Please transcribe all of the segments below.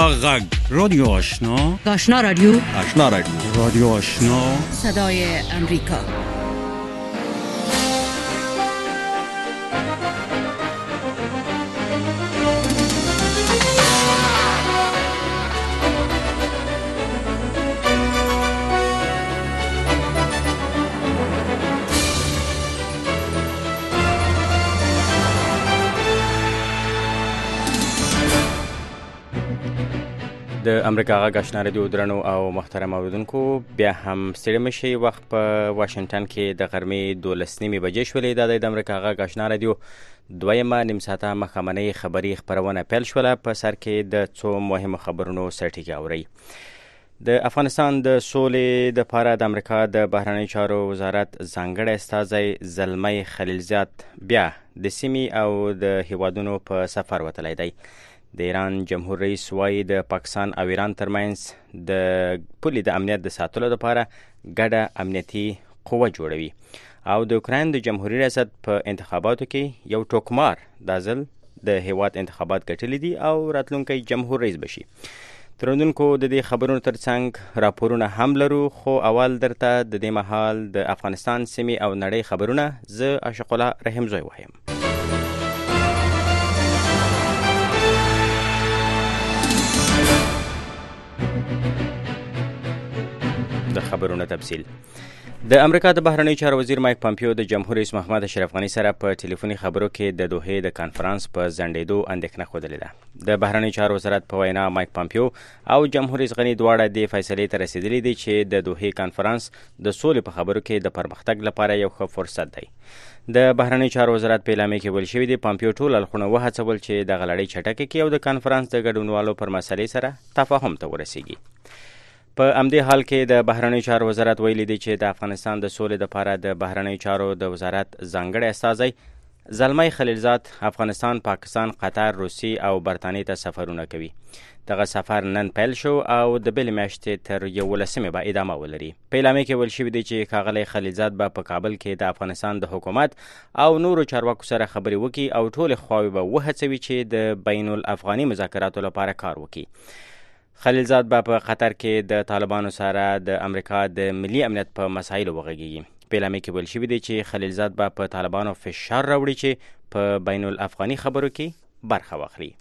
غږ رادیو آشنا، آشنا رادیو، آشنا رادیو، رادیو آشنا، صدای امریکا. د امریکا غږ آشنا رادیو درنو او محترم اوریدونکو، بیا هم ستړي مشئ. وخت په واشنگټن کې د غرمې 12:30 بجې شولې. دا د امریکا غږ آشنا رادیو دویمه نیم ساعته مخامنۍ خبري خبرونه پیل شوله. په سر کې د څو مهمو خبرونو سرټیږي اورئ. د افغانستان د سولې د لپاره د امریکا د بهرنی چارو وزارت ځانګړی استازی زلمی خلیلزاد بیا د سیمې او د هیوادونو په سفر وتلی دی. د ایران جمهور رئیس وایي د پاکستان او ایران ترمنځ د پولې د امنیت د ساتلو لپاره ګډه امنیتي قوه جوړوي. او د اوکراین د جمهوریت ریاست په انتخاباتو کې یو ټوکمار دا ځل د هیواد انتخابات ګټلي دي او راتلونکی جمهور رئیس بشي. ترندونکو د دې خبرونو ترڅنګ راپورونه هم لرو، خو اول درته د دې مهال د افغانستان سیمې او نړۍ خبرونه زه عاشق الله رحیم زوی وایم. د خبرونو تفصیل. د امریکا د بهرنی چارو وزیر مایک پامپیو د جمهور رئیس محمد اشرف غنی سره په ټلیفوني خبرو کې د دوحې د کانفرنس په ځنډېدو اندېښنه ښودلې ده. د بهرنی چارو وزارت په وینا مایک پامپیو او جمهور رئیس غنی دواړه د فیصلې ته رسیدلي دي چې د دوحې کانفرنس د سولې په خبرو کې د پرمختګ لپاره یو ښه فرصت دی. د بهرنی چارو وزارت په اعلامیه کې ویل شوي دي پامپیو ټول اړخونه وهڅول چې دغه لړۍ چټکه کړي او د کانفرنس د ګډونوالو پر مسلې سره تفاهم ته ورسیږي. په همدې حال کې د بهرنی چارو وزارت ویلي دی چې د افغانستان د سولې لپاره د بهرنی چارو د وزارت ځانګړی استازی زلمی خلیلزاد افغانستان، پاکستان، قطر، روسیې او برطانیې ته سفرونه کوي. دغه سفر نن پیل شو او د بلې میاشتې تر 11 به ادامه ولري. په اعلامیه کې ویل شوي دی چې ښاغلی خلیلزاد به په کابل کې د افغانستان د حکومت او نورو چارواکو سره خبرې وکړي او ټولې خواوې به وهڅوي چې د بین الافغاني مذاکراتو لپاره کار وکړي. خلیلزاد به په قطر کې د طالبانو سره د امریکا د ملي امنیت په مسایلو وغږیږي. په اعلامیه کې ویل شوي دی چې خلیلزاد به په طالبانو فشار راوړي چې په بین الافغاني خبرو کې برخه واخلي.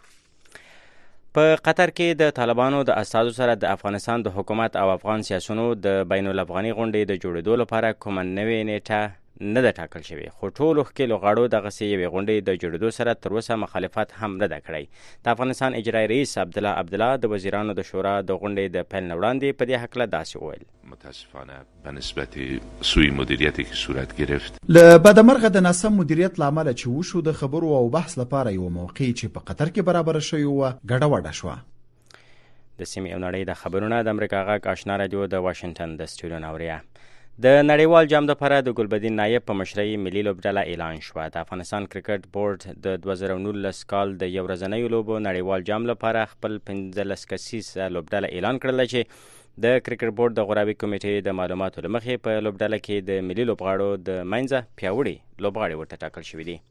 په قطر کې د طالبانو د استازو سره د افغانستان د حکومت او افغان سیاسونو د بین الافغاني غونډې د جوړېدو لپاره کومه نوې نیټه نه ده ټاکل شوې، خو ټولو ښکېلو غاړو دغسې یوې غونډې د جوړېدو سره تر اوسه مخالفت هم نه ده کړی. د افغانستان اجرایي رئیس عبدالله د وزیرانو د شورا د غونډې د پیل نه وړاندې په دې هکله داسې وویل: متاسفانه به نسبت سوی مدیریتی که صورت گرفت له بدمرغه د ناسم مدیریت له امله چې وشو د خبرو او بحث لپاره یو موقع چې په قطر کې برابره شوې وه ګډوډه شوه. د سیمې او نړۍ د خبرونه د امریکا غږ آشنا رادیو د واشنګټن د سټوډیو نه اورئ. د نړیوال جام لپاره د ګلبدین نایب په مشرۍ ملي لوبډله اعلان شوه. د افغانستان کرکټ بورډ د 2019 کال د یو ورځنیو لوبو نړیوال جام لپاره خپل 15 کسیزه لوبډله اعلان کړله چې د کرکټ بورډ د غوراوي کمیټې د معلوماتو له مخې په لوبډله کې د ملي لوبغاړو د منځه پیاوړي لوبغاړي ورته ټاکل شوي دي.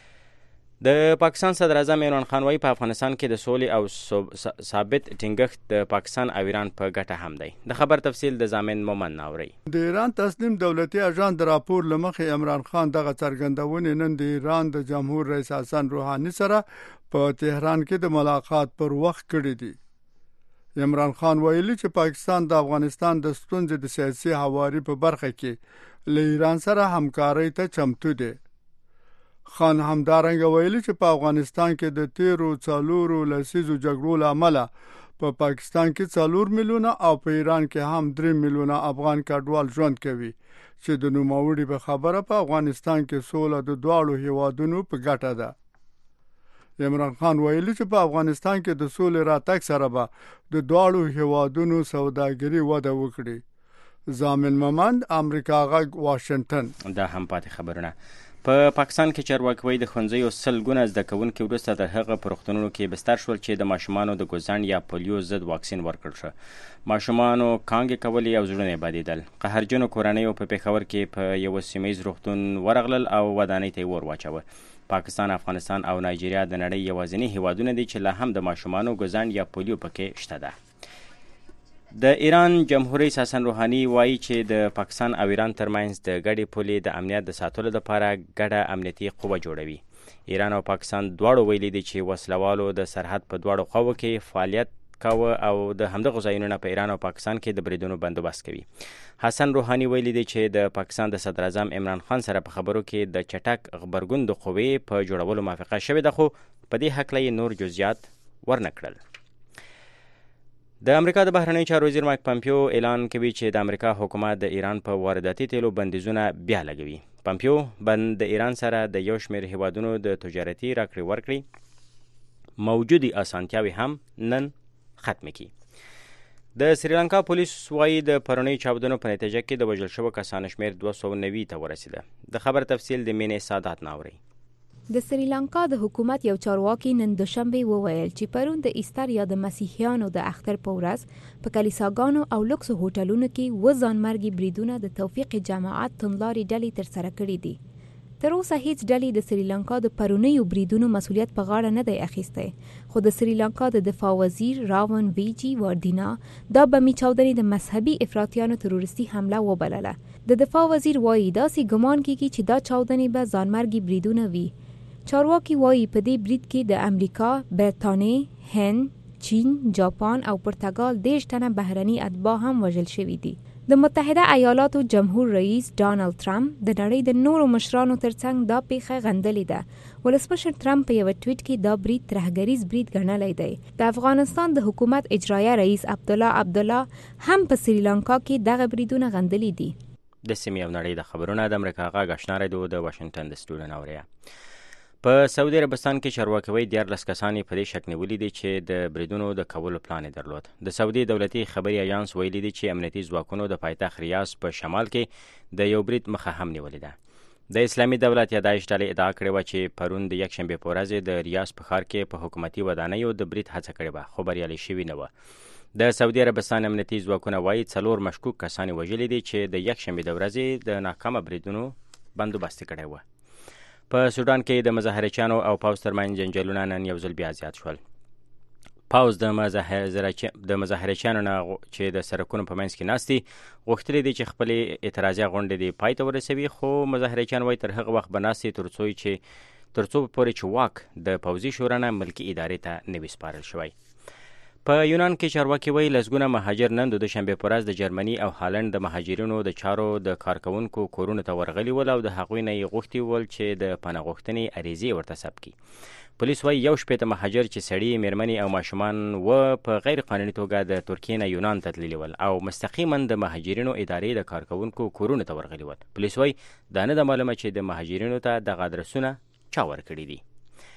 د پاکستان صدر اعظم عمران خان وایي په افغانستان کې د سولې او ثابت ټینګښت د پاکستان او ایران په ګټه هم دی. د خبر تفصیل د زامن مومن ناوري. د ایران تسلیم دولتي اژان د راپور لمخې عمران خان دغه څرګندونې نن د ایران د جمهور رئیس حسن روحاني سره په تهران کې د ملاقات پر وخت کړی دی. عمران خان ویلي چې پاکستان د افغانستان د ستونزې د سیاسي هواري په برخه کې له ایران سره همکارۍ ته چمتو دی. خان همدارنګه ویلي چې په افغانستان کې د تیرو 4 لسیزو جګړو له امله په پاکستان کې 4 میلیونه او په ایران کې هم 3 میلیونه افغان کډوال ژوند کوي چې د نوموړي په خبره په افغانستان کې سوله د دواړو هیوادونو په ګټه ده. عمران خان ویلي چې په افغانستان کې د سولې راتګ سره به د دواړو هیوادونو سوداګري وده وکړي. زامن ممند، امریکا غږ، واشنگټن. دا هم پاتې خبرونه. په پاکستان کې چارواکي وایي د ښوونځیو 100 ګونه زده کوونکي وروسته د هغه په روغتونونو کې بستر شول چې د ماشومانو د ګوزڼ یا پولیو ضد واکسین ورکړل شو. ماشومانو کانګې کولې او زړونه یې بادېدل. قهرجنو کورنیو په پېښور کې په یو سیمه ییز روغتون ورغلل او ودانۍ ته یې اور واچوه. پاکستان، افغانستان او نایجیریا د نړۍ یوازینی هیوادونه دي چې لا هم د ماشومانو ګزند یا پولیو پکې شته ده. د ایران جمهور رئیس حسن روحاني وایي چې د پاکستان او ایران ترمنځ د ګډې پولې د امنیت د ساتلو لپاره ګډه امنیتي قوه جوړوي. ایران او پاکستان دواړو ویلي دي چې وسلوالو د سرحد په دواړو خواو کې فعالیت کاوه او د همدغه ځایونو په ایران او پاکستان کې د بریدونو بندوبست کوي. حسن روحاني ویلي دی چې د پاکستان د صدر اعظم عمران خان سره په خبرو کې د چټک غبرګون د قوې په جوړولو موافقه شوې ده، خو په دې هکله یې نور جزئیات ورنه کړل. د امریکا د بهرنیو چارو وزیر مایک پامپیو اعلان کوي چې د امریکا حکومت د ایران په وارداتي تیلو بندیزونه بیا لګوي. پامپیو بند د ایران سره د یو شمېر هیوادونو د تجارتي راکړې ورکړې موجودي اسانتیاوې هم نن ختم کی. د سریلانکا پولیس وایي د پرونیو چاودنو په نتیجه کې د وژل شوو کسانو شمېر 290 ته ورسېده. د خبر تفصیل د مینې سادات ناوري. د سریلانکا د حکومت یو چارواکي نن دوشنبه وویل چې پرون د ایستر یا د مسیحیانو د اختر په ورځ په کلیساګانو او لوکس هوټلونو کې و ځانمرګي بریدونه د توفیق جماعت توندلاري ډلې ترسره کړي دي. تر اوسه هیڅ ډلې د سریلانکا د پرونیو بریدونو مسؤلیت په غاړه نه دی اخیستی، خو د سریلانکا د دفاع وزیر راون ویجی واردینا دا بمي چاودنې د مذهبي افراطیانو تروریستي حمله وبلله. د دفاع وزیر وایي داسې ګمان کیږي چې دا چاودنې به ځانمرګي بریدونه وي. چارواکي وایي په دې برید کې د امریکا، برتانیې، هند، چین، جاپان او پرتګال 10 تنه بهرني اتباع هم وژل شوي دي. د متحده ایالاتو جمهور رئیس ډانلډ ترامپ د نړۍ د نورو مشرانو ترڅنګ دا پیښه غندلې ده. ولسمشر ترامپ په یو ټویټ کې دا برید ترهګریز برید ګڼلی دی. د افغانستان د حکومت اجرایه رئیس عبدالله هم په سریلانکا کې دغه بریدونه غندلي دي. د سیمې او نړۍ د خبرونه د امریکا غږ آشنا رادیو د واشنگټن د سټوډیو ناوریا. په سعودي عربستان کې چارواکي وایي 14 کسان په دې شک نیولي دي چې د بریدونو د کولو پلان درلود. د سعودي دولتي خبري اژانس ویلي دي چې امنیتي ځواکونو د پایتخت ریاض په شمال کې د یو برید مخه هم نیولې ده. د اسلامي دولت یا داعش ډلې ادعا کړې وه چې پرون د یکشنبې په ورځ د ریاض په ښار کې په حکومتي ودانیو د برید هڅه کړې وه، خو بریالۍ شوې نه وه. د سعودي عربستان امنیتي ځواکونه وایي 4 مشکوک کسان وژلي دي چې د یکشنبې د ورځې د ناکامه بریدونو بندوبست کړی وه. په سودان کې د مظاهرچیانو او پاوز ترمنځ جنجالونه نن یو ځل بیا زیات شول. پاوز د مظاهرچیانو نه چې د سرکونو په منځ کې ناست دي غوښتلي دي چې خپلې اعتراضي غونډې دې پای ته ورسوي، خو مظاهرچیان وایي تر هغه وخت به ناست دي تر څو پورې چې واک د پوځي شورا نه ملکي ادارې ته نه وي سپارل شوی. په یونان کې چارواکي وایي لسګونه مهاجر نن د دوشنبې په ورځ د جرمني او هالند د مهاجرینو د چارو د کارکوونکو کورونو ته ورغلي ول او د هغوی نه یې غوښتي ول چې د پناه غوښتنې عریضې ورته ثبت کړي. پولیس وایي 1 مهاجر چې سړي، میرمنې او ماشومان و په غیر قانوني توګه د ترکیې نه یونان ته تللي ول او مستقیما د مهاجرینو ادارې د کارکوونکو کورونو ته ورغلي ول. پولیس وایي دا نه ده معلومه چې د مهاجرینو ته دغه ادرسونه چا ورکړي دي.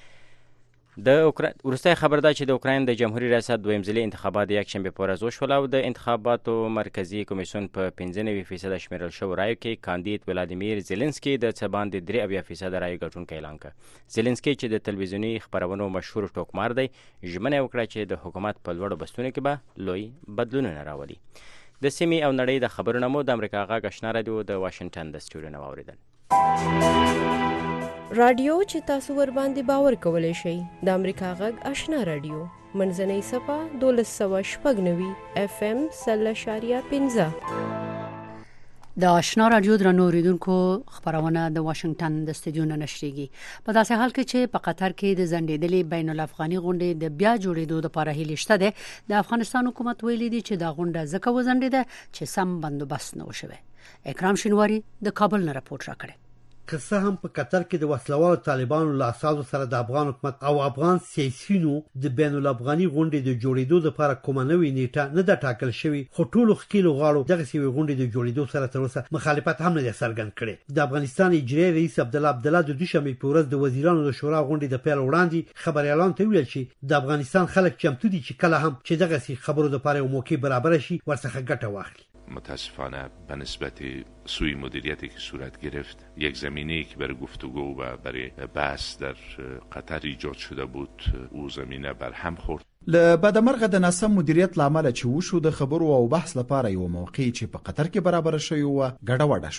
وروستی خبر ده چې د اوکراین د جمهوریت ریاست دویم ځلي انتخابات د یکشنبې په ورځ وشول او د انتخاباتو مرکزي کمیسیون په 95% شمیرل شوو رایو کې کاندید ولادیمیر زیلنسکي د څه باندې 83% رایو ګټونکی اعلان کړ. زیلنسکي چې د تلویزیوني خپرونو مشهور ټوکمار دی ژمنه وکړه چې د حکومت په لوړو بستونو کې به لوی بدلونونه راولي. د سیمې او نړۍ د خبرونه مو د امریکا غږ آشنا رادیو د واشنگټن د سټوډیو نه واوریدل. رادیو چې تاسو ور باندې باور کولای شئ د امریکا غږ آشنا رادیو منځنۍ صفه 1290 FM 0.15. د آشنا رادیو درنو اوریدونکو خبرونه د واشنگټن د سټوډیو نه نشریږي. په داسې حال کې چې په قطر کې د زندېدلې بین الافغاني غونډې د بیا جوړېدو لپاره هیله شته ده. د افغانستان حکومت ویلي دی چې دا غونډه ځکه وزندېده چې سم بندوبست نه وشوي. اکرام شینواری د کابل نه راپورټ راکړي. که څه هم په قطر کې د وسلوالو طالبانو له اساسو سره د افغان حکومت او افغان سیاسيونو د بین الافغاني غونډې د جوړېدو لپاره کومه نوې نیټه نه ده ټاکل شوې، خو ټولو ښکېلو غاړو دغه سیوي غونډې د جوړېدو سره تر اوسه مخالفت هم نه څرګند کړي. د افغانستان اجرایي رئیس عبدالله د دوشنبې په ورځ د وزیرانو د شورا غونډې د پیل وړاندې خبريالانو ته ویل چې د افغانستان خلک چمتو دي چې کله هم چې دغه سي خبرو لپاره یو موقع برابر شي ورڅخه ګټه واخلي. متاسفانه به نسبت سوی مدیریتی که صورت گرفت یک زمینه‌ای که برای گفتگو و برای بحث در قطر ایجاد شده بود او زمینه بر هم خورد. له بدمرغه د ناسم مدیریت لامل چې وشو د خبرو او بحث لپاره یو موقع چې په قطر کې برابر شوی و ګډوډه شو.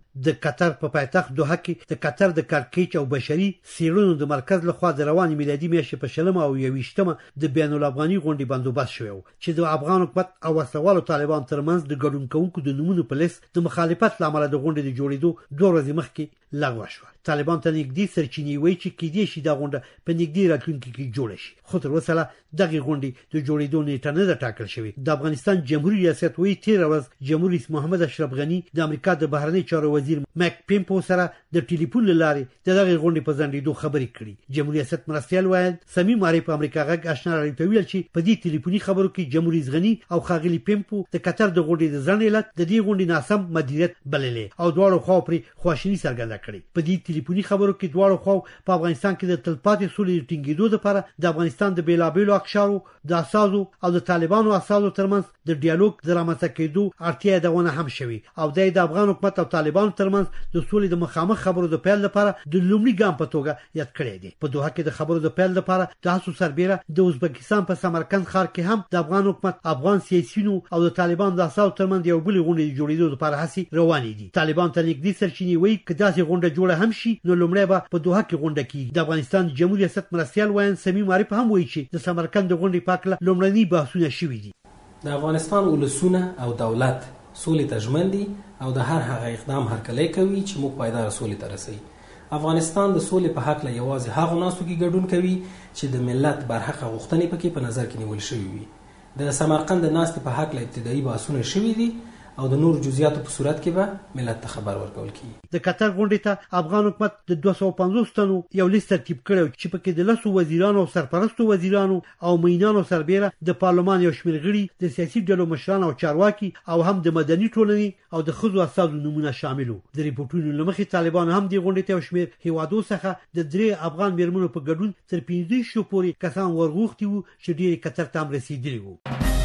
د قطر په پایتخت دوحه کې د قطر د کارکېچ او بشري څېړنو د مرکز لخوا د رواني میلادي میاشتې په 20 او 21 د بین الافغاني غونډې بندوبست شوی و چې د افغان حکومت او وسلوالو طالبان ترمنځ د ګډون کوونکو د نمونو په لیست د مخالفت لامل د غونډې د جوړېدو 2 ورځې مخکې لغوه شو. طالبان ته نږدې سرچینې وایي چې کېدای شي دا غونډه په نږدې راتلونکي کې جوړه شي، خو تر اوسه دغه غونډې د جوړېدو نیټه نه ده ټاکل شوې. د افغانستان جمهوریت ریاست وایي 13 ورځ جمهور رئیس محمد اشرف غني د امریکا د بهرنی چارو وزیر مک پمپو سره د ټلیفون لارې دغه غونډې په ځنډېدو خبرې کړې. جمهور ریاست مرستیال وایي صمیم عارف په امریکا غږ آشنا راډیو ته ویل چې په دې ټلیفوني خبرو کې جمهور رئیس غني او ښاغلي پمپو د قطر د غونډې د ځنډ علت د دې غونډې ناسم مدیریت بللې او دواړو خواو پرې خواشیني څرګنده کړې. په دې ټلیفوني خبرو کې دواړو خواو په افغانستان کې د تلپاتې سولې ټینګېدو لپاره د افغانستان د بیلابېلو اقشارو د اساسو او د طالبانو اساسو ترمنځ د ډیالوګ د رامنځته کېدو اړتیا یادونه هم شوې او د افغان حکومت او طالبانو ترمنځ د سولې د مخامخ خبرو د پیل لپاره د لومړي ګام په توګه یاد کړی دی. په دوحه کې د خبرو د پیل لپاره د هڅو سربېره د ازبکستان په سمرقند ښار کې هم د افغان حکومت، افغان سیاسيونو او د طالبانو د اساسو ترمنځ یو بل غونډه جوړېدو لپاره هڅې روانې دي. طالبان ته نږدې سرچینې وایي چې داسې غونډه جوړه هم شي نو لومړی به په دوحه کې غونډه کیږي. د افغانستان جمهوریت ریاست مرستیال وایي صمیم عارف هم وایي چې د سمرقند غونډې په اړه لومړني بحثونه شوي دي. د افغانستان ولسونه او دولت سولې ته ژمن دي او د هر هغه اقدام هرکلی کوي چې موږ پایدار سولې ته رسوي. افغانستان د سولې په حق له یوازې هغو ناسو کې ګډون کوي چې د ملت برحقه غوښتنې پکې په نظر کې نیول شوي وي. د سمرقند د ناستې په حق له ابتدایي بحثونه شوي دي او د نور جزئیاتو په صورت کې به ملت ته خبر ورکول کیږي. د قطر غونډې ته افغان حکومت د 250 تنو یو لیست ترتیب کړو چې پکې د 10 وزیرانو او سرپرستو وزیرانو او مینانو سربېره د پارلمان یو شمېر غړي، د سیاسي ډلو مشران او چارواکي او هم د مدني ټولنې او د ښځو استازو نمونه شامل وو. د ریپورتونو له مخې طالبان هم د غونډې ته یو شمېر هیوادو څخه د 3 افغان میرمنو په ګډون تر 15 پورې کسان ورغوښتي وو چې ډېر قطر ته هم رسیدلي وو.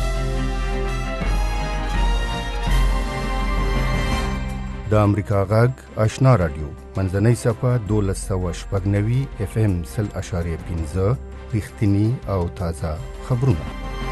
د امریکا غږ آشنا رادیو منځنۍ صفه 1290 FM 0.15 رښتینی او تازه خبرونه.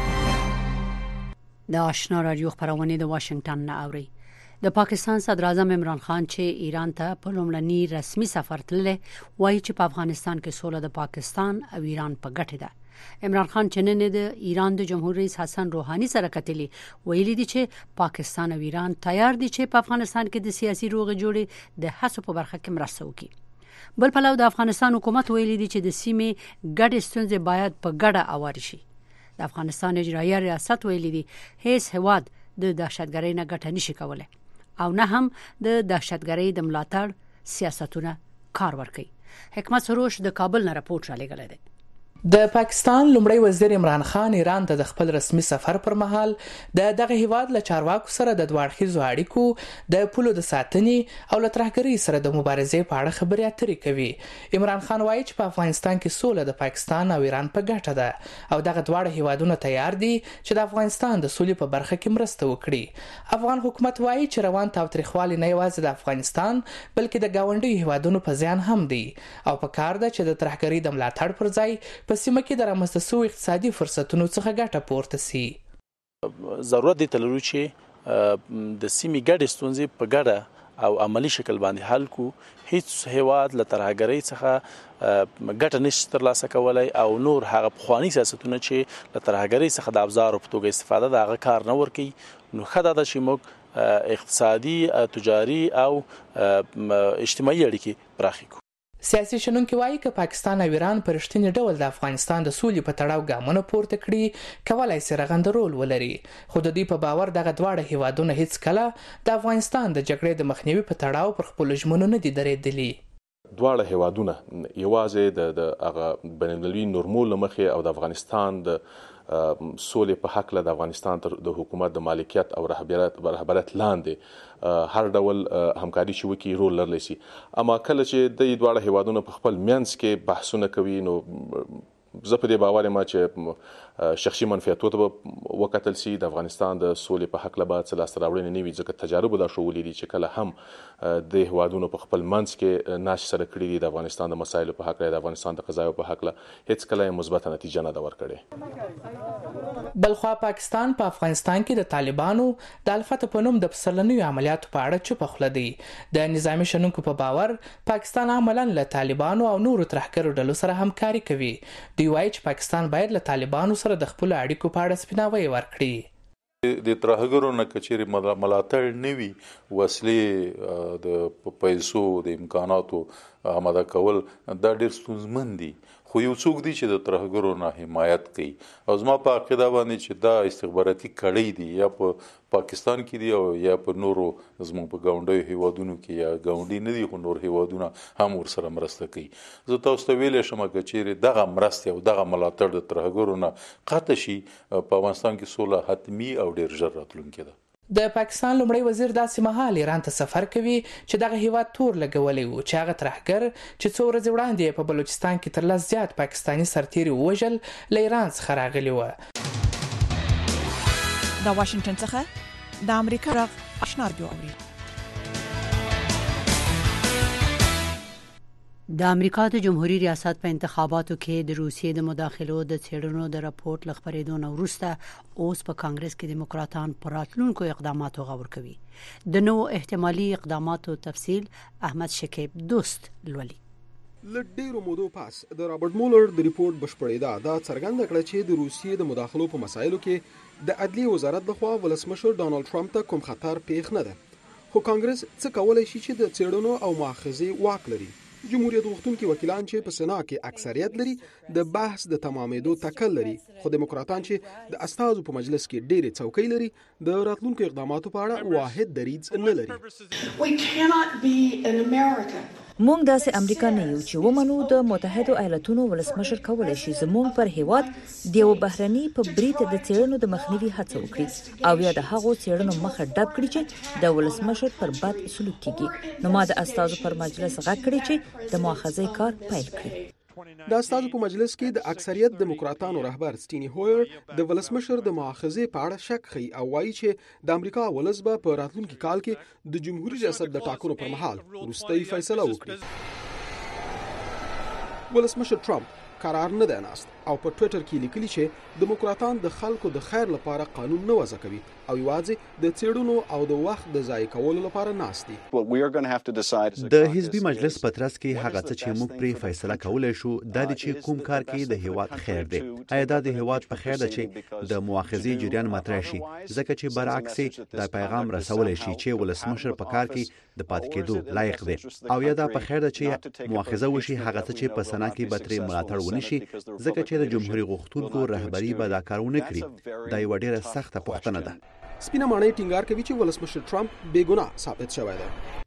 د آشنا رادیو خبرونه د واشنگټن نه اوري. د پاکستان صدر اعظم عمران خان چې ایران ته په لومړني رسمي سفر تللی وایي چې په افغانستان کې سوله د پاکستان او ایران په ګټه ده. عمران خان چې نن د ایران د جمهور رئیس حسن روحاني سره کتلی ویلي دي چې پاکستان او ایران تیار دي چې په افغانستان کې د سیاسي روغې جوړې د هڅو په برخه کې مرسته وکړي. بل پلو د افغانستان حکومت ویلي دي چې د سیمې ګډ ستونزې باید په ګډه اواري شي. د افغانستان اجرایه ریاست ویلي دي هیڅ هواد د دهشتګرۍ نه ګټه نشي کولای او نه هم د دهشتګرۍ د ملاتړ سیاستونه کار ورکوي. حکمت سروش د کابل نه راپورټ را لګلې ده. د پاکستان لومړی وزیر عمران خان ایران ته د خپل رسمي سفر پر مهال د دغه هیواد له چارواکو سره د دوه اړخیزو اړیکو د پولو د ساتنې او له ترهګرۍ سره د مبارزې په اړه خبرې اترې کوي. عمران خان وایي چې په افغانستان کې سوله د پاکستان او ایران په ګټه ده او دغه دواړه هیوادونه تیار دي چې د افغانستان د سولې په برخه کې مرسته وکړي. افغان حکومت وایي چې روان تاوتریخوالی نه یوازې د افغانستان بلکې د ګاونډیو هیوادونو په زیان هم دی او په کار ده چې د ترهګرۍ د ملاتړ پر ځای په سیمه کې د رامنځته شویو اقتصادي فرصتونو څخه ګټه پورته سي. ضرورت دی تلرو چې د سیمې ګډې ستونزې په ګډه او عملی شکل باندې حل کو. هیڅ هیواد له ترهګرۍ څخه ګټه نشي ترلاسه کولای او نور هغه پخوانی سیاستونه چې له ترهګرۍ څخه د ابزارو په توګه استفاده د هغه کار نه ورکوي. نو ښه ده چې موږ اقتصادي، تجاري او اجتماعي اړیکې پراخې کړو. سیاسي شنونکي وایي چې پاکستان او ایران په رښتیني ډول د افغانستان د سولې په تړاو ګامونه پورته کړي کولای شي رغنده رول ولري، خو د دوی په باور دغه دواړه هیوادونه هیڅ کله د افغانستان د جګړې د مخنیوي په تړاو پر خپل ژمنو نه دي درېدلي. دواړه هیوادونه یوازې د هغه بین المللي نورمو له مخې او د افغانستان د سولې په حق له د افغانستان د حکومت د مالکیت او رهبرت لاندې هر ډول همکاري چې وکړي رول لرلی شي. اما کله چې د دواړه هیوادونو په خپل منځ کې بحثونه کوي نو زه په دې باور یم چې شخصي منفعتونو ته وکتل سي د افغانستان د سولې په حق له بعد څه لاسته راوړنې نه وي ځکه تجارب دا ښوولي دي چې کله هم د هیوادونو په خپل منځ کې ناش سره کړي دي د افغانستان د مسایلو په حق له د افغانستان د قضایو په حق له هیڅ کله مثبته نتیجه نه ده ورکړې. بلخوا پاکستان په افغانستان کې د طالبانو د الفت په نوم د پسرلنیو عملیاتو په اړه چوپ خوله دی. د نظامی شنونکو په باور پاکستان عملاً له طالبانو او نورو ترهګرو ډلو سره همکاري کوي. دوی وایي چې پاکستان باید له طالبانو سره د خپل اړیکو په اړه سپیناوی ورکړي. د ترهګرو نه کچېرې ملاتړ نه وي، وسلې د پیسو د امکاناتو آماده کول دا ډېر ستونزمن دي، خو یو څوک دی چې د ترهګرو نه حمایت کوي. او زما په عقیده باندې چې دا استخباراتي کړۍ دي یا په پاکستان کې دي او یا په نورو زموږ په ګاونډیو هیوادونو کې، یا ګاونډي نه دي خو نور هیوادونه هم ورسره مرسته کوي. زه تاسو ته ویلی شم که چیرې دغه مرستې او دغه ملاتړ د ترهګرو نه قطع شي، په افغانستان کې سوله حتمي او ډېر ژر راتلونکې ده. د پاکستان لومړی وزیر داسې مهال ایران ته سفر کوي چې دغه هیواد تور لګولی و چې هغه ترهګر چې څو ورځې وړاندې په بلوچستان کې تر لس زیات پاکستاني سرتیري ووژل له ایران څخه راغلي وه. د واشنګټن څخه د امریکا غږ آشنا رادیو اوري. د امریکا د جمهوریت ریاست په انتخاباتو کې د روسیې د مداخلو د څېړنو د راپورټ لخبرېدو نه وروسته اوس په کانګرس کې دیموکراتان پر راتلونکو اقداماتو غور کوي. د نوو احتمالي اقداماتو تفصیل احمد شکیب دوست لولي. له ډیرو مودو پاس د رابرټ مولر د ریپورت بشپړېدا دا څرګنده کړه چې د روسیې د مداخلو په مسایلو کې د عدلیې وزارت لخوا ولسمشر ډانلډ ټرمپ ته کوم خطر پیښ نه ده، خو کانګرس څه کولی شي چې د څېړنو او مؤاخذې واک لري. جمهوریت غوښتونکي وکیلان چې په سنا کې اکثریت لري د بحث د تمامېدو تکل لري، خو دیموکراتان چې د استازو په مجلس کې ډېرې څوکۍ لري د راتلونکو اقداماتو په اړه واحد دریځ نه لري. موږ داسې امریکا نه یو چې ومنو د متحده ایالاتونو ولسمشر کولی شي زموږ پر هیواد د یو بهرني په برید د څېړنو د مخنیوي هڅه وکړي او یا د هغو څېړنو مخه ډب کړي چې د ولسمشر پر بد سلوک کیږي. نو ما د استازو پر مجلس غږ کړی چې د مؤاخذې کار پیل کړي. د استازو په مجلس کې د اکثریت دیموکراتانو رهبر سټینی هویر د ولسمشر د مؤاخذې په اړه شک ښيي او وایي چې د امریکا ولس به په راتلونکي کال کې د جمهوریت ریاست د ټاکنو پر مهال وروستۍ فیصله وکړي. ولسمشر ټرمپ قرار نه دی ناست او په ټوئیټر کې لیکلي چې دیموکراتان د خلکو د خیر لپاره قانون نه وضع کوي او یوازې د څېړنو او د وخت د ضایع کولو لپاره ناست دي. د حزبي مجلس په ترڅ کې هغه څه چې موږ پرې فیصله کولای شو دا دی چې کوم کار کې د هیواد خیر دی. آیا دا د هیواد په خیر ده چې د مؤاخذې جریان مطرح شي، ځکه چې برعکس دا پیغام رسولای شي چې ولسمشر په کار کې د پاتې کېدو لایق دی، او یا دا په خیر ده چې مؤاخذه وشي هغه څه چې په سنا کې به ترې ملاتړ ونشي، ځکه چې د جمهوریت غوښتونکو رهبري به دا کار ونه کړي. دا یوه ډېره سخته پوښتنه ده. سپینه ماڼۍ ټینګار کوي چې ولسمشر ټرمپ بې ګناه ثابت شوی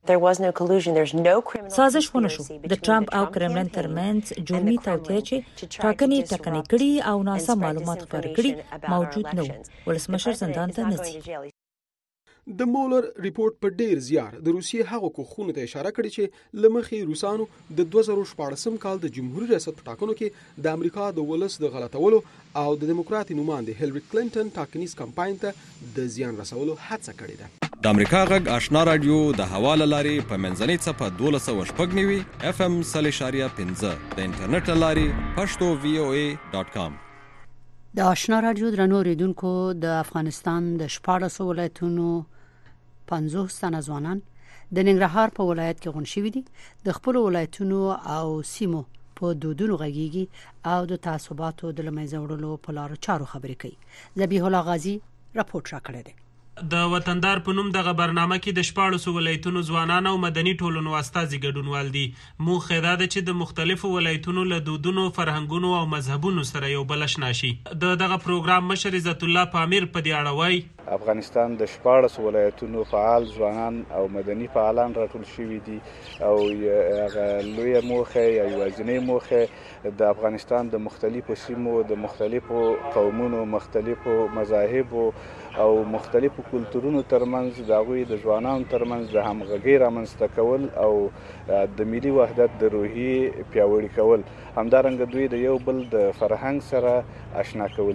دی. سازش ونه شو د ټرمپ او کرملن ترمنځ جرمي توطئه چې ټاکنې کړي او ناسم معلومات خپاره کړي موجود نه و. ولسمشر زندان ته نه ځي. د مولر ریپورت په ډیر زیار د روسیې هغو کوښښونو ته اشاره کړې چې لمخې روسانو د 2014 کال د جمهوریت ریاست په ټاکنو کې د امریکا د ولس د غلطولو او د دیموکراتي نوماندې هیلری کلینټن ټاکنیز کمپاین ته د زیان رسولو هڅه کړې ده. د امریکا غږ آشنا رادیو د حواله لاري په منځنۍ صفه 1290 FM 3.15 د انټرنیټ لاري pashto.voa.com. د آشنا رادیو درنو اوریدونکو د افغانستان د 14 ولایتونو 50 تنه ځوانان د ننګرهار په ولایت کې غون شوي دي. د خپل ولایتونو او سیمو په دودونو غږیږي او د تعصباتو د لمنځه وړلو په لارو چارو خبرې کوي. ذبیح الله غازی راپورټ راکړی دی. د وطندار په نوم دغه برنامه کې د 14 ولایتونو ځوانان او مدني ټولنو استازي ګډونوال دي. موخه دا ده چې د مختلفو ولایتونو له دودونو، فرهنګونو او مذهبونو سره یو بل آشنا شي. دغه پروګرام مشر عزت الله پامیر په دې اړه وایي افغانستان د 14 ولایتونو فعال ځوانان او مدني فعالان راټول شوي دي او هغه لویه موخه یا یوازینۍ موخه د افغانستان د مختلفو سیمو د مختلفو قومونو، مختلفو مذاهبو او مختلفو کلتورونو ترمنځ د هغوی د ځوانانو ترمنځ د همغږۍ رامنځته کول او د ملي وحدت د روحیې پیاوړي کول، همدارنګه دوی د یو بل د فرهنګ سره آشنا کول دي.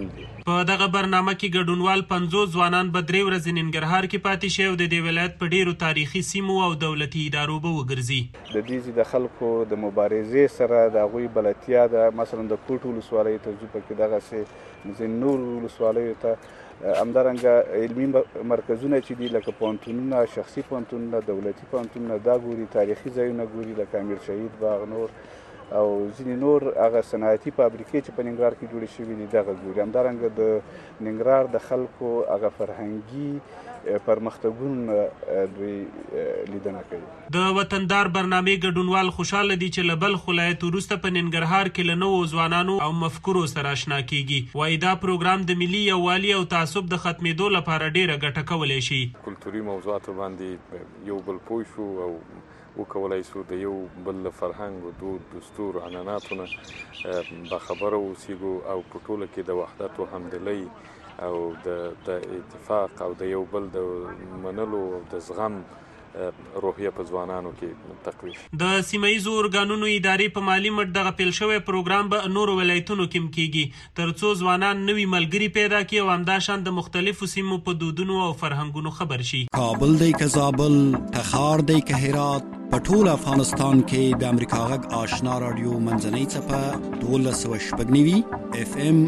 په دغه برنامه کې ګډونوال 50 ځوانان به 3 ورځې ننګرهار کې پاتې شي او د دې ولایت په ډیرو تاریخي سیمو او دولتي ادارو به وګرځي. د دې د خلکو د مبارزې سره د هغوی بلدتیا ده، مثلا د کوټ ولسوالۍ ته ځو، پکې دغسې ځینې نور ولسوالیو ته همدارنګه علمي مرکزونه چې دي لکه پوهنتونونه، شخصي پوهنتونونه، دولتي پوهنتونونه، دا ګوري، تاریخي ځایونه ګوري لکه امیر شهید باغ نور او ځینې نور هغه صنعتي فابریکې چې په ننګرهار کې جوړې شوي دي دغه ګوري. همدارنګه د ننګرهار د خلکو هغه فرهنګي پرمختګونه دوی لیدنه کوي. د وطندار برنامې ګډونوال خوشاله دي چې له بلخ ولایت وروسته په ننګرهار کې له نوو ځوانانو او مفکورو سره اشنا کیږي. وایي دا پروګرام د ملي یووالي او تعصب د ختمېدو لپاره ډیره ګټه کولی شي. کلتوري موضوعاتو باندې یو بل پوه شو او وکولای شو د یو بل فرهنګ، دود، دستور، عنعناتونه باخبره اوسېږو او په ټوله کې د وحدت او همدلۍ او د اتفاق او د یو بل د منلو او د زغم روحیه په ځوانانو کې تقویه. د سیمایي ارګانونو ادارې په مالی مټ دغه پیل شوی پروګرام به نورو ولایتونو کې کیږي ترڅو ځوانان نوي ملګري پیدا کړي او همداشان د مختلفو سیمو په دودونو او فرهنګونو خبر شي. کابل دی که زابل، تخار دی که هرات، په ټول افغانستان کې د امریکا غږ آشنا رادیو منځنۍ څپه 1290 FM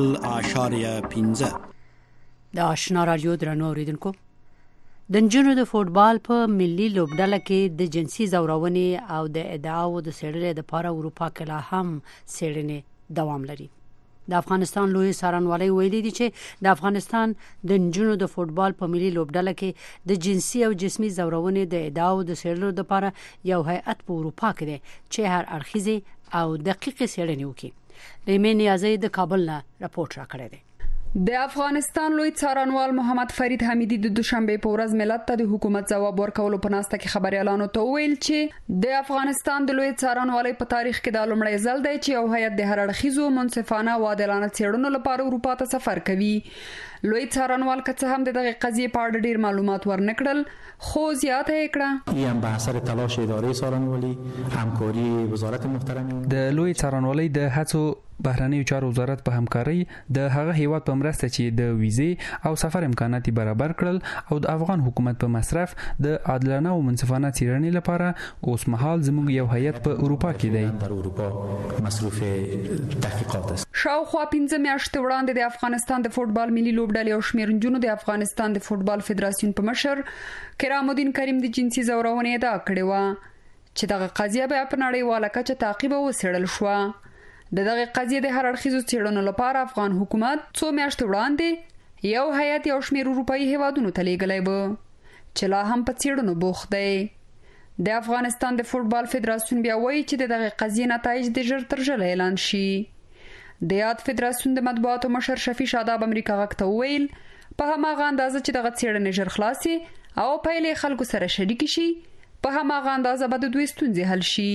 0.15 د آشنا رادیو درنو اوریدونکو، د نجونو د فوټبال په ملي لوبډله کې د جنسي زورونې او د ادعاو د څېړنې لپاره اروپا کې لا هم څېړنې دوام لري. د افغانستان لوی څارنوالۍ ویلي دي چې د افغانستان د نجونو د فوټبال په ملي لوبډله کې د جنسي او جسمي زورونې د ادعاو د څېړلو لپاره یو هیئت په اروپا کې دی چې هر اړخیزې او دقیقې څېړنې وکړي. لیمې نیازی د کابل نه راپورټ راکړی دی. د افغانستان لوی څارنوال محمد فرید حمیدی د دوشنبه په ورځ ملت ته د حکومت ځواب ورکولو په ناسته کې خبريالانو ته ویل چې د افغانستان د لوی څارنوالۍ په تاریخ کې د لومړی ځل دی چې یو هیئت د هر اړخیزو منصفانه او عادلانه څېړنو لپاره اروپا ته سفر کوي. لوی څارنوال که څه هم دغه قضیه په اړه ډیر معلومات ورنکړل، خو زیاته یې کړه. این به اثر تلاش اداره څارنوالۍ، همکاری وزارت محترم د لوی څارنوالۍ د هڅو بهرنیو چارو وزارت په همکاري د هغه هیواد په مرسته چې د ویزې او سفر امکانات برابر کړل او د افغان حکومت په مصرف د عادلانه او منصفانه څېړنې لپاره اوس مهال زموږ یو هیئت په اروپا کې دی. در اروپا مصروف تحقیقات است. شاوخوا 15 میاشتې وړاندې د افغانستان د فوټبال ملي لوبډلې او شمېر نجونو د افغانستان د فوټبال فدراسیون په مشر کرام الدین کریم د جنسي زورونې ادعا کړې وه چې دغه قضیه به په نړیواله کچه تعقیب او وڅېړل شوه. دغه قضیه د هر اړخیزو څېړنو لپاره افغان حکومت څو میاشتې وړاندې یو هیئت یو شمېر اروپایي هیوادونو ته لیږلی و چې لا هم په څېړنو بوخت دی. د افغانستان د فوټبال فدراسیون بیا وایي چې دغه قضیې نتایج د ژر تر ژره اعلان شي. د یاد فدراسیون د مطبوعاتو مشر شفیع شاداب امریکا غږ ته وویل په هماغه اندازه چې دغه څېړنې ژر خلاصي او پایلې خلکو سره شریک شي، په هماغه اندازه به د دوی ستونزې حل شي.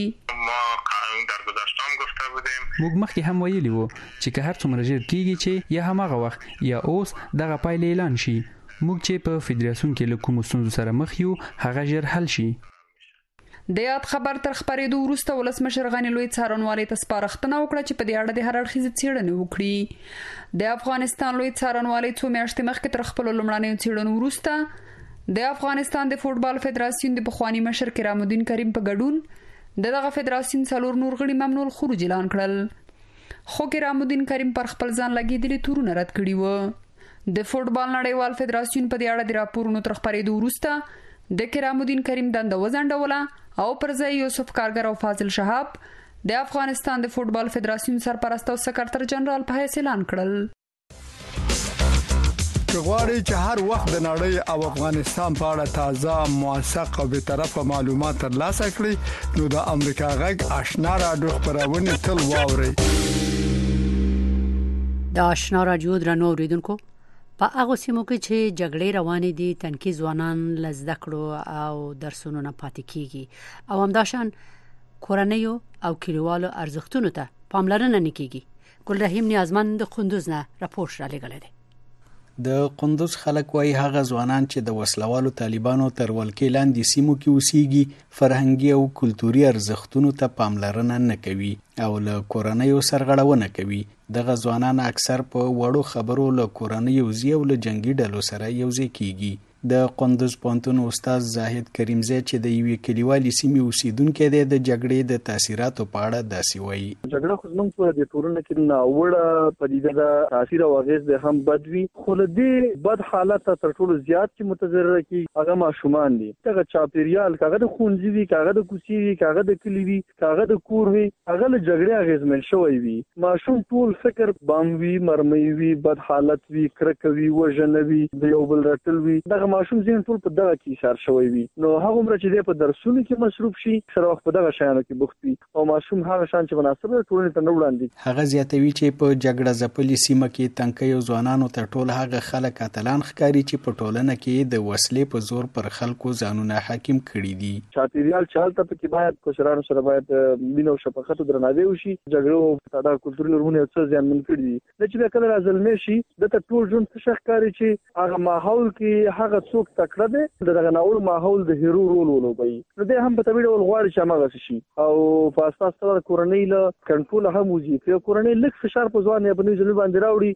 موږ مخکې هم ویلي وو چې که هر څومره ژر کیږي چې یا هماغه وخت یا اوس دغه پایلې اعلان شي، موږ چې په فدراسیون کې له کومو ستونزو سره مخ یو هغه ژر حل شي. د یاد خبر تر خبرېدو وروسته ولسمشر غني لوی څارنوالۍ ته سپارښتنه وکړه چې په دې اړه د هر اړخیزې څېړنې وکړي. د افغانستان لوی څارنوالۍ څو میاشتې مخکې تر خپلو لومړنیو څېړنو وروسته د افغانستان د فوټبال فدراسیون د پخواني مشر کرام الدین کریم په ګډون دغه فدراسیون څلور نور غړي ممنوع الخروج اعلان کړل، خو کرام الدین کریم پر خپل ځان لګېدلي تورونه رد کړي وو. د فوټبال نړیوال فدراسیون په دې اړه د راپورونو تر خپرېدو وروسته د کرام الدین کریم دنده وځنډوله او پر ځای یوسف کارګر او فاضل شهاب د افغانستان د فوټبال فدراسیون سرپرست او سکرټر جنرال په حیث اعلان کړل. غواړئ چې هر وخت د نړۍ او افغانستان په اړه تازه، موثق او به طرفه معلومات ترلاسه کړئ نو د امریکا غږ آشنا رادیو خبرونه تل واورئ. د آشنا رادیو درنو اوریدونکو، په هغه سیمو کې چې جګړې روانې دي تنکي ځوانان له زده کړو او درسونو نه پاتې کیږي او همداشان کورنیو او کلیوالو ارزښتونو ته پاملرنه نه کیږي. ګل رحیم نیازمند د کندوز نه راپورټ را لېږلی دی. د قندوز خلک وایي هغه ځوانان چې د وسلوالو طالبانو تر ولکې لاندې سیمو کې اوسېږي فرهنګي او کلتوري ارزښتونو ته پاملرنه نه کوي او له کورنیو سرغړونه کوي. دغه ځوانان اکثر په وړو خبرو له کورنیو ځي او له جنګي ډلو سره یوځای کیږي. د قندوز پوهنتون استاد زاهد کریمزی چې د یوې کلیوالې سیمې اوسیدونکی دی د جګړې د تاثیراتو په اړه داسې وایي. جګړه خو زموږ په دې ټولنه کې ناوړه پدیده ده، تاثیر او اغېز د هم بد وي، خو له دې بد حالت تر ټولو زیات چې متضرره کیږي هغه ماشومان دي. دغه چاپیریال کاغه د ښوونځي وي، کاغه د کوڅې وي، کاغه د کلي وي، کاغه د کور وي، هغه له جګړې اغېزمن شوی وي. ماشوم ټول فکر بم وي، مرمۍ وي، بد حالت وي، کرکه وي، وژنه وي، د یو بل رټل وي. دغه ماشوم ځین ټول په دغه کې اشاره شوی وي. نو هغه عمر چې په درسونو کې مصروف شي سره وخت په دغه شیانو کې بوخت وي او ماشوم هغه شان چې مناسب ټولنې ته نه وړاندې. هغه زیاتوي چې په جګړه ځپلې سیمه کې تنکیو ځوانانو تر ټول هغه خلک اتلان ښکاري چې په ټولنه کې د وسلې په زور پر خلکو ځانونه حاکم کړي دي. چاپیریال چالت په کې باید کشرانو سره باید مینه او شفقت او درناوی وشي. جګړه د کلتوري لرونه څه ځانمن کړي دي. د چې کله راځل شي د ټول ژوند څه ښکاري چې هغه ماحول کې هغه څوک تکړه دی دغه ناول ماحول د هیرو رول ولوبي. نو د هم په طبيعي ډول غواړي چې هغه شي او په اساس سره کورنۍ له کنټرول هم وځي. په کورنۍ لږ فشار په ځوان په نوې ځل باندې راوړي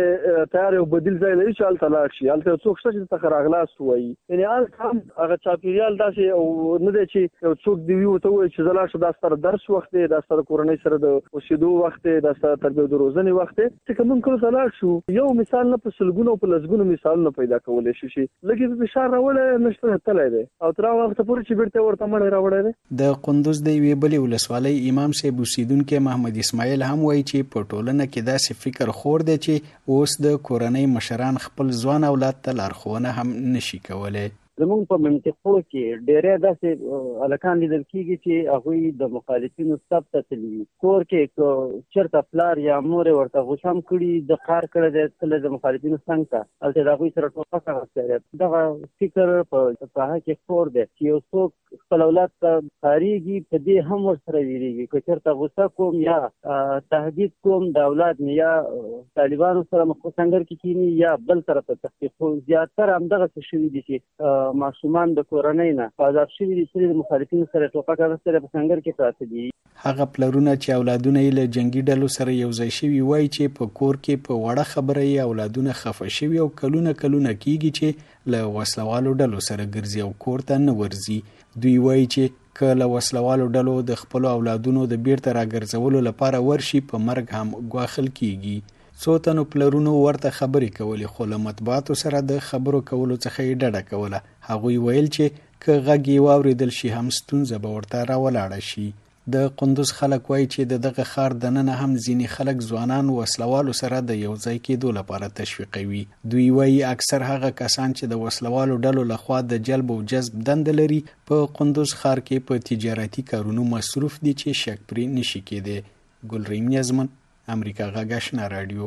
د تیار او بدیل ځای لري چې حالت لاړ شي. حالت څوک چې تخر اغلاس وایي یعنی هم هغه چاپیریال داسې او نه دی چې څوک دی وته وایي چې زلا شو د ستر درس وخت دی د ستر کورنۍ سره د اوسېدو وخت دی د ستر تربیه د روزنې وخت دی چې کوم کله لاړ شو یو مثال نه په سلګونو په لسګونو مثالونه پیدا کولای شي. لکه فشار راوړل نشته تلای دی او تر هغه وخت پورې چې بیرته ورته مړ راوړل دی. د قندوز د یوې بلې ولسوالۍ امام صاحب اوسیدونکي محمد اسماعیل هم وایي چې په ټولنه کې داسې فکر خور دی چې اوس د کورنۍ مشران خپل ځوان اولاد ته لارښوونه هم نشي کولی. زمونږ په منطقو کې ډېری داسې هلکان لیدل کېږي چې هغوی د مخالفینو صف ته تللي وي. کور کې چېرته پلار یا مور یې ورته غوسه هم کړي د قهر کړی دی تللی د مخالفینو څنګ ته هلته د هغوی سره ټوپک اخیستی دی. دغه فکر په ساحه کې خپور دی چې یو څوک خپل اولاد ته کارېږي په دې هم ورسره ویرېږي که چېرته غوسه کوم یا تهدید کوم د اولاد مې یا طالبانو سره مخ په سنګر کې کښېني یا بل طرف ته تخفیف. خو زیاتره همدغسې شوي دي چې ماشومان د کورنۍ نه آزاد شوي دي چې د مخالفینو سره ټوپک اخیستی په سنګر کې پراته دي. هغه پلرونه چې اولادونه یې له جنګي ډلو سره یوځای شوي وایي چې په کور کې په وړه خبره یې اولادونه خفه شوي او کلونه کېږي چې له وسلوالو ډلو سره ګرځي او کور ته نه ورځي. دوی وایي چې که له وسلوالو ډلو د خپلو اولادونو د بیرته راګرځولو لپاره ورشي په مرګ هم ګواښل کیږي. څو تنو پلرونو ورته خبرې کولې خو له مطبوعاتو سره د خبرو کولو څخه یې ډډه کوله. هغوی ویل چې که غږ یې واورېدل شي هم ستونزه به ورته راولاړه شي. د قندوز خلک وایي چې دغه ښار دننه هم ځینې خلک ځوانان وسلوالو سره د یو ځای کېدو لپاره تشویقوي. دوی وایي اکثر هغه کسان چې د وسلوالو ډلو لخوا د جلب او جذب دنده لري په قندوز ښار کې په تجارتي کارونو مصروف دي چې شک پرې نشي کېدی. ګلریم یزمن، امریکا غږ آشنا رادیو.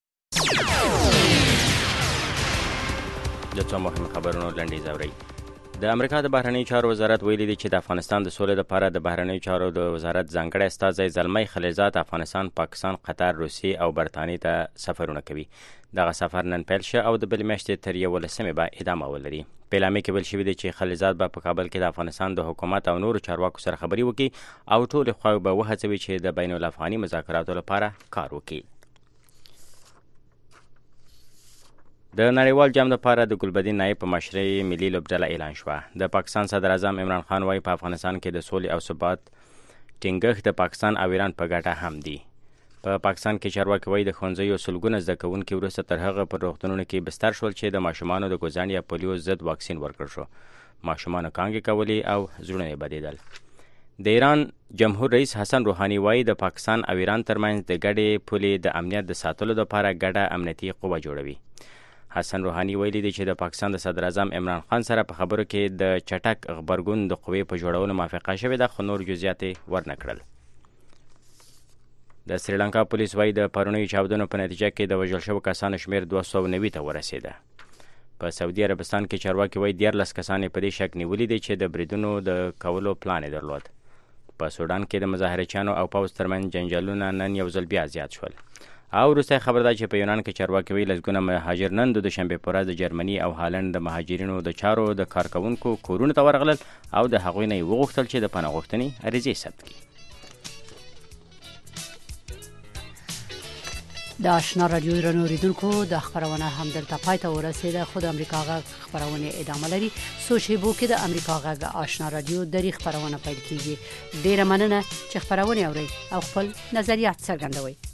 د څو مهم خبرونو لنډیز اورئ. د امریکا د بهرنیو چارو وزارت ویلي دی چې د افغانستان د سولې لپاره د بهرنیو چارو د وزارت ځانګړی استازی زلمی خلیلزاد افغانستان، پاکستان، قطر، روسیې او برطانیې ته سفرونه کوي. دغه سفر نن پیل شه او د بلې میاشتې تر 11 به ادامه ولري. په اعلامیه کې ویل شوي دی چې خلیلزاد به په کابل کې د افغانستان د حکومت او نورو چارواکو سره خبرې وکړي او ټولې خواوې به وهڅوي چې د بین الافغاني مذاکراتو لپاره کار وکړي. د نړیوال جام لپاره د ګلبدین نایب په مشرۍ ملي لوبډله اعلان شوه. د پاکستان صدر اعظم عمران خان وایي په افغانستان کې د سولې او ثبات ټینګښت د پاکستان او ایران په ګټه هم دی. په پاکستان کې چارواکي وایي د ښوونځیو سلګونه زده کوونکي وروسته تر هغه په روغتونونو کې بستر شول چې د ماشومانو د ګوزڼ یا پولیو ضد واکسین ورکړل شو. ماشومانو کانګې کولې او زړونه یې بدېدل. د ایران جمهور رئیس حسن روحاني وایي د پاکستان او ایران ترمنځ د ګډې پولې د امنیت د ساتلو لپاره ګډه امنیتي قوه جوړوي. حسن روحاني ویلي دی چې د پاکستان د صدر اعظم عمران خان سره په خبرو کې د چټک غبرګون د قوې په جوړولو موافقه شوې ده خو نور جزئیات یې ورنه کړل. د سریلانکا پولیس وایي د پرونیو چاودنو په نتیجه کې د وژل شوو کسانو شمېر 290 ته ورسېده. په سعودي عربستان کې چارواکي وایي 14 کسان په دې شک نیولي دي چې د بریدونو د کولو پلان یې درلود. په سودان کې د مظاهرچیانو او پوځ ترمنځ جنجالونه نن یو ځل بیا زیات شول. او وروسته خبر ده چې په یونان کې چارواکي ویلي لسګونه مهاجر نن د شنبې په ورځ د جرمني او هالند د مهاجرینو د چارو د کارکوونکو کورونو ته ورغلل او د هغوی نه یې وغوښتل چې د پناه غوښتنې عریضې ثبت کړي. د آشنا رادیو درنو اوریدونکو د خبرونه هم دلته پای ته ورسیده. خود امریکا غږ خبرونه ادامه لري. سوشیبو کې د امریکا غږ آشنا رادیو د خبرونه پیل کیږي. ډیره مننه چې خبرونه اورئ او خپل نظریات څرګندوئ.